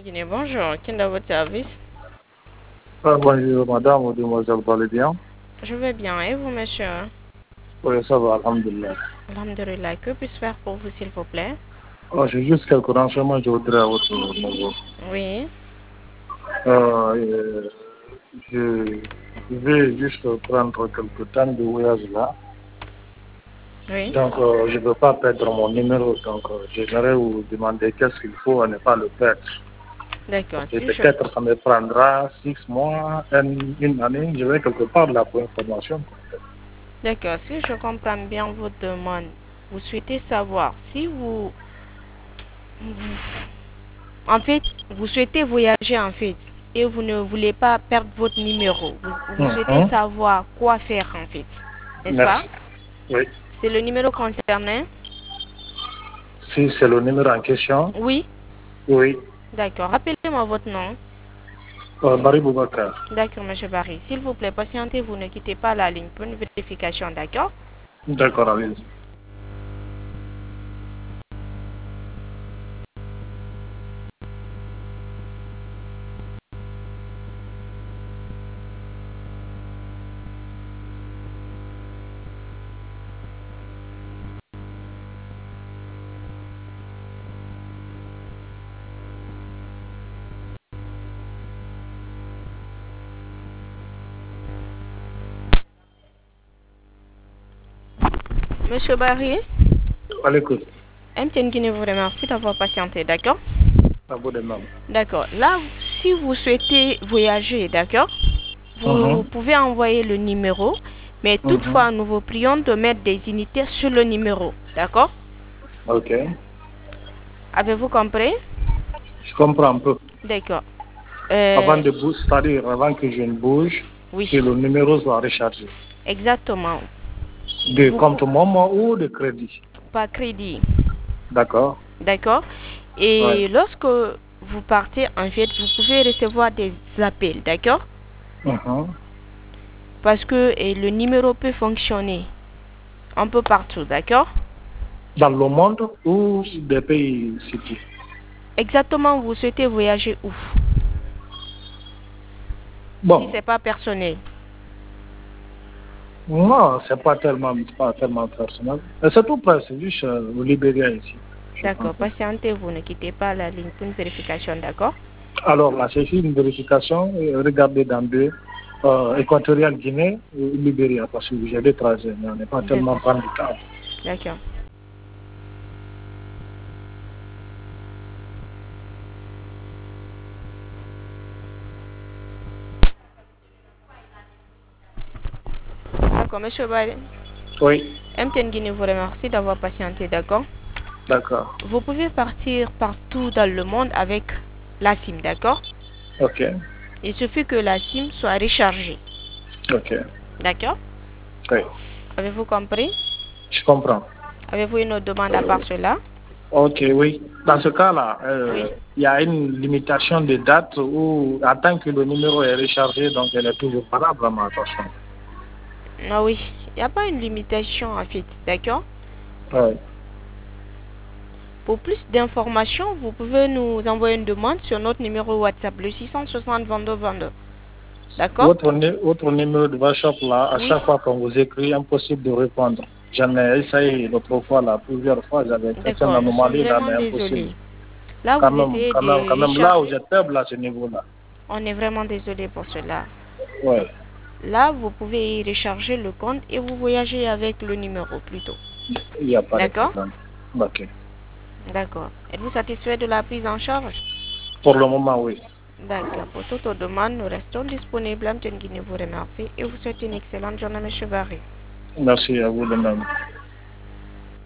Guinée, bonjour. Qui est dans votre service? Bonjour madame ou demoiselle, vous allez bien? Je vais bien. Et vous, monsieur? Oui, ça va, alhamdulillah. Alhamdulillah. Que puis-je faire pour vous, s'il vous plaît? J'ai juste quelques renseignements, je voudrais à votre niveau. Oui. Je vais juste prendre quelques temps de voyage là. Oui. Donc, je ne veux pas perdre mon numéro. Donc, j'aimerais vous demander qu'est-ce qu'il faut à ne pas le perdre. D'accord. Et peut-être ça me prendra 6 mois, une année. Je vais quelque part là pour information. D'accord. Si je comprends bien votre demande, vous souhaitez savoir si en fait, vous souhaitez voyager en fait et vous ne voulez pas perdre votre numéro. Vous souhaitez savoir quoi faire en fait, n'est-ce pas? Merci. Oui. C'est le numéro concerné? Si c'est le numéro en question? Oui. Oui. D'accord. Rappelez-moi votre nom. Barry Boubacar. D'accord, monsieur Barry. S'il vous plaît, patientez, vous ne quittez pas la ligne pour une vérification, d'accord? D'accord, allez-y. Monsieur Barry, À l'écoute. MTN Guinée vous remercie d'avoir patienté, d'accord? À vous de même. D'accord. Là, si vous souhaitez voyager, d'accord, vous pouvez envoyer le numéro, mais toutefois, nous vous prions de mettre des unités sur le numéro, d'accord? Ok. Avez-vous compris? Je comprends un peu. D'accord. Avant de bouger, c'est-à-dire avant que je ne bouge, Oui. que le numéro soit rechargé. Exactement. De compte moment ou de crédit? Par crédit. D'accord. D'accord. Et lorsque vous partez, en fait, vous pouvez recevoir des appels, d'accord? Parce que le numéro peut fonctionner un peu partout, d'accord? Dans le monde ou des pays cités? Exactement, vous souhaitez voyager où? Bon. Si c'est pas personnel. Non, c'est pas tellement personnel. C'est tout près, c'est juste au Libéria ici. D'accord, patientez, vous ne quittez pas la ligne pour une vérification, d'accord? Alors là, c'est une vérification. Regardez dans deux. Équatorial Guinée ou Libéria, parce que j'ai des trajets, mais on n'est pas tellement prendre du temps. D'accord. D'accord, monsieur Baye. Oui. MTN Guinée vous remercie d'avoir patienté, d'accord? D'accord. Vous pouvez partir partout dans le monde avec la SIM, d'accord? Ok. Il suffit que la SIM soit rechargée. Ok. D'accord? Oui. Avez-vous compris? Je comprends. Avez-vous une autre demande à part cela? Ok, oui. Dans ce cas-là, Oui. il y a une limitation de date où, en tant que le numéro est rechargé, donc elle est toujours valable, ma attention. Ah oui, il n'y a pas une limitation en fait, d'accord? Oui. Pour plus d'informations, vous pouvez nous envoyer une demande sur notre numéro WhatsApp, le 660 22 22. D'accord? Votre numéro de WhatsApp, là, à chaque fois qu'on vous écrit, impossible de répondre. J'en ai essayé l'autre fois, là, plusieurs fois, j'avais certaines D'accord, nous sommes anomalies, là, vraiment mais désolés. impossible. Là, Quand vous essayez même, de là, recharger. vous êtes faible, à ce niveau-là. On est vraiment désolé pour cela. Oui. Là, vous pouvez y recharger le compte et vous voyagez avec le numéro plutôt. Il n'y a pas de D'accord? problème. Ok. D'accord. Êtes-vous satisfait de la prise en charge? Pour le moment, oui. D'accord. Pour toute autre demande, nous restons disponibles. Amten Guinée vous remercie et vous souhaite une excellente journée, M. Barry. Merci à vous de même.